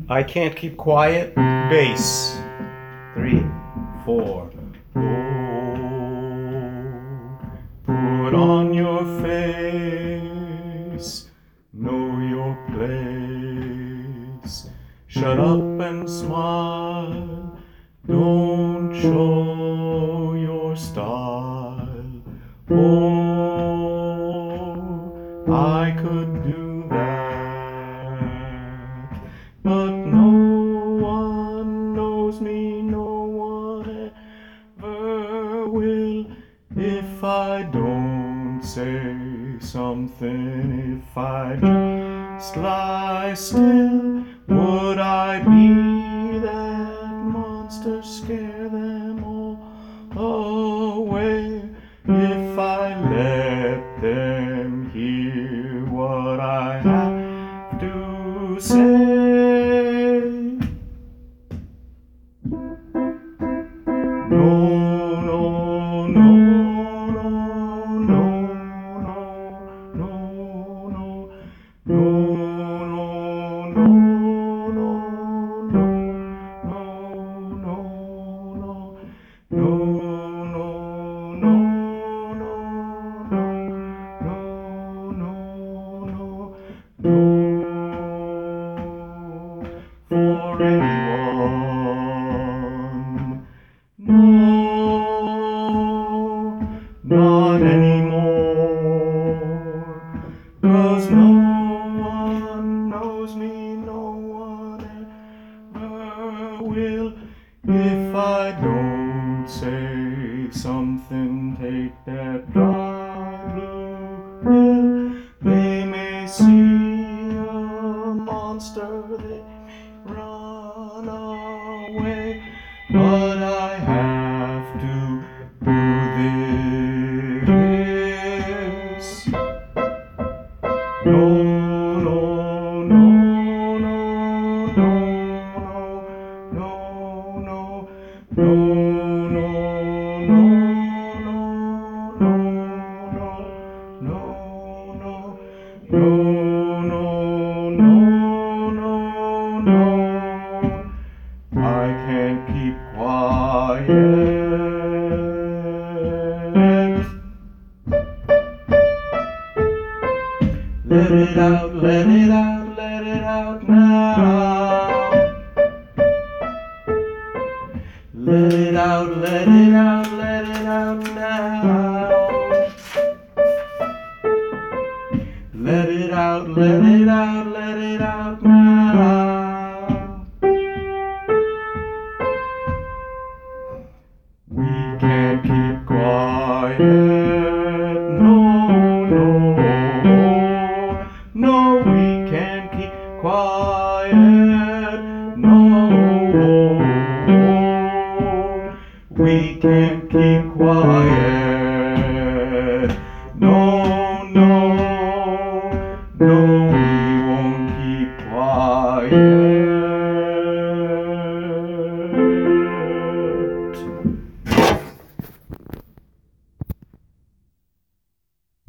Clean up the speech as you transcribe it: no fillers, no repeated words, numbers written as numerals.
I can't keep quiet. Bass. 3, 4. Put on your face. Know your place. Shut up and smile. Don't show your style. Oh, I could do that, but no one knows me, no one ever will. If I don't say something, if I just lie still, would I be that monster, scare them all away? If I let them hear what I have to say. No, no, no, no, no, no, no, no, no, no, for anyone. No, not anymore. 'Cause no one knows me, no one ever will. If I don't say something, take that dry blue pill. They may see a monster, they may run away, but I have to do this. No, no, no, no, no, no, no, no, no, no, no, no, no, no, no. I can't keep quiet. Let it out, let it out, let it out now. Let it out, let it out, let it out now. Let it out, let it out, let it out now. We can't keep quiet. No, no, no, we can't keep quiet. No, we can't keep quiet. No, no, no, we won't keep quiet.